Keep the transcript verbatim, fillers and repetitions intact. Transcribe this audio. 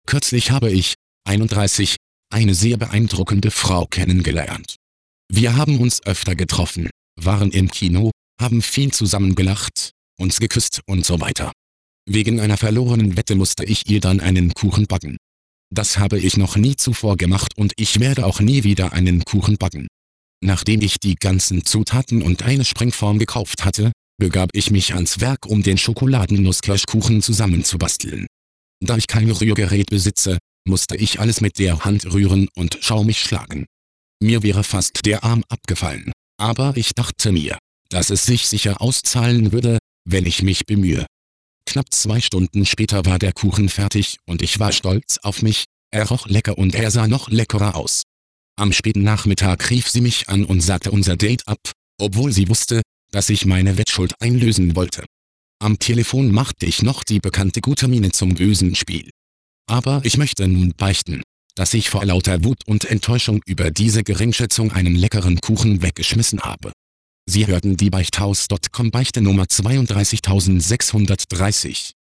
Kürzlich habe ich, einunddreißig, eine sehr beeindruckende Frau kennengelernt. Wir haben uns öfter getroffen, waren im Kino, haben viel zusammen gelacht, uns geküsst und so weiter. Wegen einer verlorenen Wette musste ich ihr dann einen Kuchen backen. Das habe ich noch nie zuvor gemacht und ich werde auch nie wieder einen Kuchen backen. Nachdem ich die ganzen Zutaten und eine Sprengform gekauft hatte, begab ich mich ans Werk, um den Schokoladennuss-Kirschkuchen zusammenzubasteln. Da ich kein Rührgerät besitze, musste ich alles mit der Hand rühren und schaumig schlagen. Mir wäre fast der Arm abgefallen, aber ich dachte mir, dass es sich sicher auszahlen würde, wenn ich mich bemühe. Knapp zwei Stunden später war der Kuchen fertig und ich war stolz auf mich, er roch lecker und er sah noch leckerer aus. Am späten Nachmittag rief sie mich an und sagte unser Date ab, obwohl sie wusste, dass ich meine Wettschuld einlösen wollte. Am Telefon machte ich noch die bekannte gute Miene zum bösen Spiel. Aber ich möchte nun beichten, dass ich vor lauter Wut und Enttäuschung über diese Geringschätzung einen leckeren Kuchen weggeschmissen habe. Sie hörten die Beichthaus Punkt com Beichte Nummer zweiunddreißigtausendsechshundertdreißig.